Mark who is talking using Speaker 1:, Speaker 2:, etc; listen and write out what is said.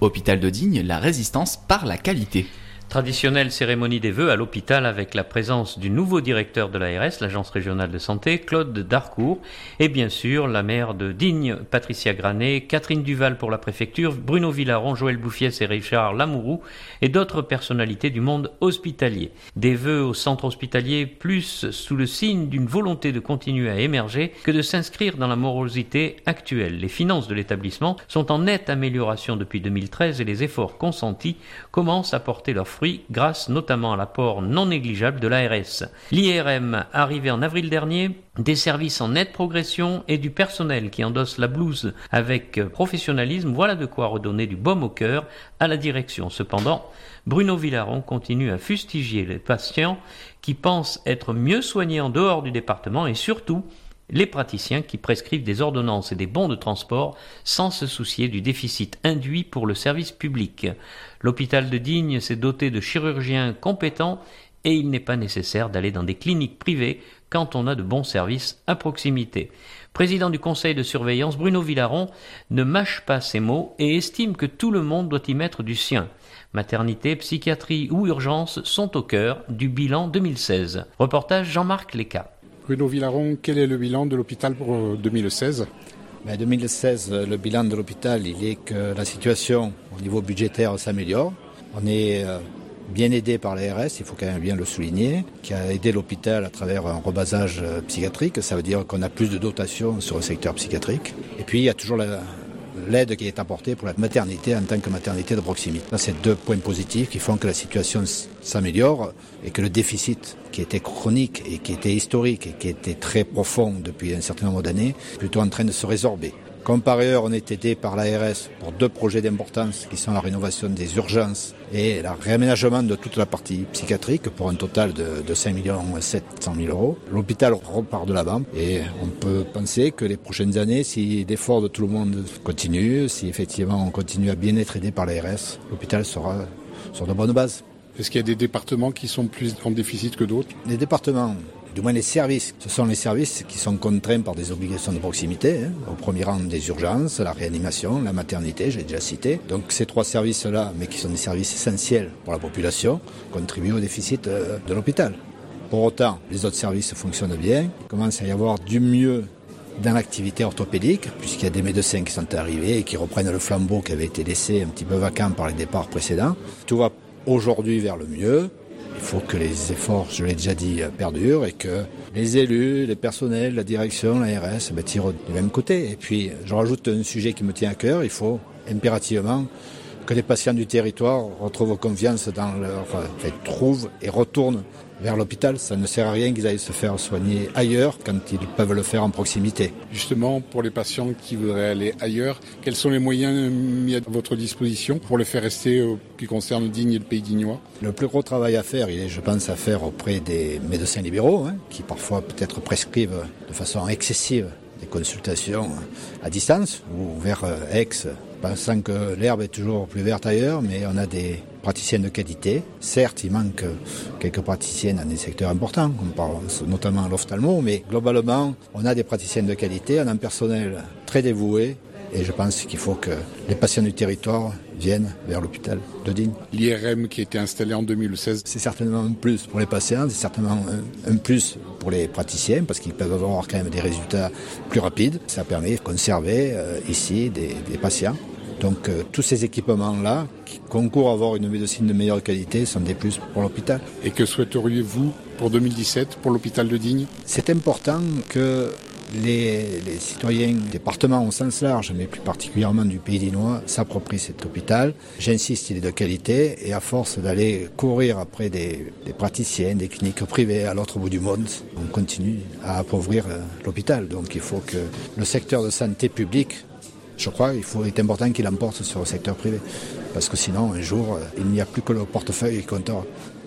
Speaker 1: Hôpital de Digne, la résistance par la qualité.
Speaker 2: Traditionnelle cérémonie des vœux à l'hôpital avec la présence du nouveau directeur de l'ARS, l'Agence régionale de santé, Claude Darcourt, et bien sûr la maire de Digne, Patricia Granet, Catherine Duval pour la préfecture, Bruno Villaron, Joël Bouffiès et Richard Lamourou, et d'autres personnalités du monde hospitalier. Des vœux au centre hospitalier plus sous le signe d'une volonté de continuer à émerger que de s'inscrire dans la morosité actuelle. Les finances de l'établissement sont en nette amélioration depuis 2013 et les efforts consentis commencent à porter leurs fruits grâce notamment à l'apport non négligeable de l'ARS. L'IRM, arrivé en avril dernier, des services en nette progression et du personnel qui endosse la blouse avec professionnalisme, voilà de quoi redonner du baume au cœur à la direction. Cependant, Bruno Villaron continue à fustiger les patients qui pensent être mieux soignés en dehors du département et surtout les praticiens qui prescrivent des ordonnances et des bons de transport sans se soucier du déficit induit pour le service public. L'hôpital de Digne s'est doté de chirurgiens compétents et il n'est pas nécessaire d'aller dans des cliniques privées quand on a de bons services à proximité. Président du conseil de surveillance, Bruno Villaron ne mâche pas ses mots et estime que tout le monde doit y mettre du sien. Maternité, psychiatrie ou urgence sont au cœur du bilan 2016. Reportage Jean-Marc Léca.
Speaker 3: Bruno Villaron, quel est le bilan de l'hôpital pour 2016 ?
Speaker 4: 2016, le bilan de l'hôpital, il est que la situation au niveau budgétaire s'améliore. On est bien aidé par l'ARS, il faut quand même bien le souligner, qui a aidé l'hôpital à travers un rebasage psychiatrique. Ça veut dire qu'on a plus de dotations sur le secteur psychiatrique. Et puis il y a toujours l'aide qui est apportée pour la maternité en tant que maternité de proximité. Là, c'est deux points positifs qui font que la situation s'améliore et que le déficit qui était chronique et qui était historique et qui était très profond depuis un certain nombre d'années est plutôt en train de se résorber. Comme par ailleurs, on est aidé par l'ARS pour deux projets d'importance qui sont la rénovation des urgences et le réaménagement de toute la partie psychiatrique pour un total de 5 700 000 euros. L'hôpital repart de l'avant et on peut penser que les prochaines années, si l'effort de tout le monde continue, si effectivement on continue à bien être aidé par l'ARS, l'hôpital sera sur de bonnes bases.
Speaker 3: Est-ce qu'il y a des départements qui sont plus en déficit que d'autres ?
Speaker 4: Les départements, du moins les services, ce sont les services qui sont contraints par des obligations de proximité, au premier rang des urgences, la réanimation, la maternité, j'ai déjà cité. Donc ces trois services-là, mais qui sont des services essentiels pour la population, contribuent au déficit de l'hôpital. Pour autant, les autres services fonctionnent bien, il commence à y avoir du mieux dans l'activité orthopédique, puisqu'il y a des médecins qui sont arrivés et qui reprennent le flambeau qui avait été laissé un petit peu vacant par les départs précédents. Tout va aujourd'hui vers le mieux. Il faut que les efforts, je l'ai déjà dit, perdurent et que les élus, les personnels, la direction, l'ARS tirent du même côté. Et puis, je rajoute un sujet qui me tient à cœur. Il faut impérativement que les patients du territoire retrouvent confiance dans trouvent et retournent vers l'hôpital. Ça ne sert à rien qu'ils aillent se faire soigner ailleurs quand ils peuvent le faire en proximité.
Speaker 3: Justement, pour les patients qui voudraient aller ailleurs, quels sont les moyens mis à votre disposition pour les faire rester qui concerne Digne et le Pays dignois ?
Speaker 4: Le plus gros travail à faire, il est, je pense, à faire auprès des médecins libéraux, qui parfois peut-être prescrivent de façon excessive des consultations à distance ou vers Aix, pensant que l'herbe est toujours plus verte ailleurs, mais on a des praticiennes de qualité. Certes, il manque quelques praticiennes dans des secteurs importants, on pense notamment à l'ophtalmo, mais globalement, on a des praticiennes de qualité, on a un personnel très dévoué, et je pense qu'il faut que les patients du territoire viennent vers l'hôpital de Digne.
Speaker 3: L'IRM qui a été installé en 2016.
Speaker 4: C'est certainement un plus pour les patients, c'est certainement un plus pour les praticiens, parce qu'ils peuvent avoir quand même des résultats plus rapides. Ça permet de conserver ici des patients. Donc tous ces équipements-là, qui concourent à avoir une médecine de meilleure qualité, sont des plus pour l'hôpital.
Speaker 3: Et que souhaiteriez-vous pour 2017, pour l'hôpital de Digne ?
Speaker 4: C'est important que les citoyens du département au sens large, mais plus particulièrement du Pays dignois, s'approprient cet hôpital. J'insiste, il est de qualité, et à force d'aller courir après des praticiens, des cliniques privées à l'autre bout du monde, on continue à appauvrir l'hôpital. Donc il faut que le secteur de santé publique, je crois, il est important qu'il emporte sur le secteur privé. Parce que sinon, un jour, il n'y a plus que le portefeuille qui comptera.